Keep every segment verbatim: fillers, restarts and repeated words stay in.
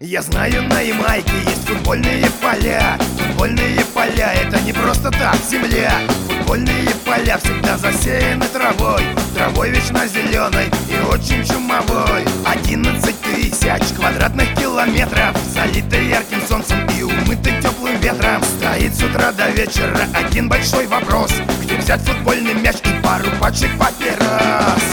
Я знаю, на Ямайке есть футбольные поля. Футбольные поля — это не просто так земля. Футбольные поля всегда засеяны травой. Травой вечно зеленой и очень чумовой. Одиннадцать тысяч квадратных километров, залитый ярким солнцем и умытый теплым ветром. Стоит с утра до вечера один большой вопрос: где взять футбольный мяч и пару пачек папирос?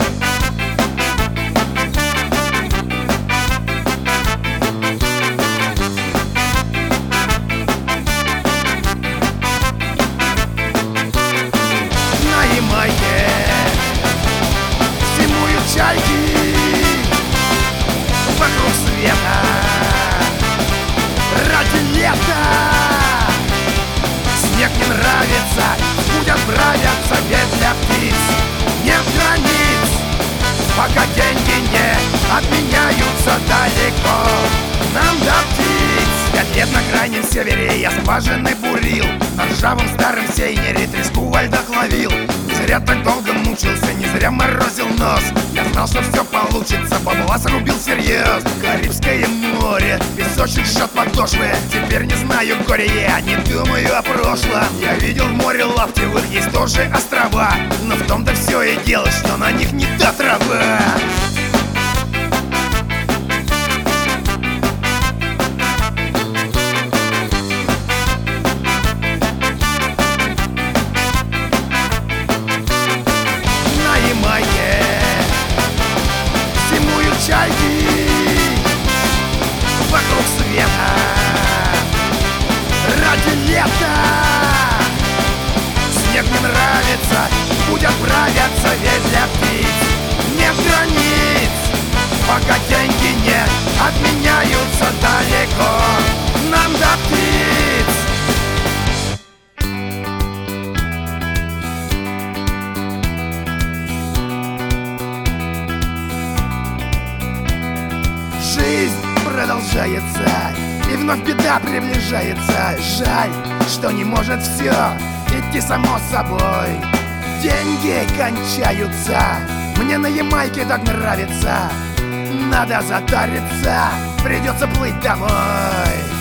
Зимуют чайки вокруг света ради лета. Снег не нравится, путь отправятся, ведь для птиц нет границ. Пока деньги не обменяются далеко нам до птиц. Пять лет на крайнем севере я скважины бурил, на ржавом старом сейнере треску во льдах ловил. Не зря так долго мучился, не зря морозил нос. Я знал, что все получится, бабла срубил всерьез. Карибское море, песочек жжет подошвы. Теперь не знаю горя, я не думаю о прошлом. Я видел в море лаптевых, есть тоже острова, но в том-то все и дело, что на них не та трава. Зимуют чайки вокруг света ради лета. Снег не нравится, путь отправятся, ведь для птиц нет границ. Пока деньги не обменяются далеко нам до птиц. Жизнь продолжается, и вновь беда приближается. Жаль, что не может все идти само собой. Деньги кончаются, мне на Ямайке так нравится. Надо затариться, придется плыть домой.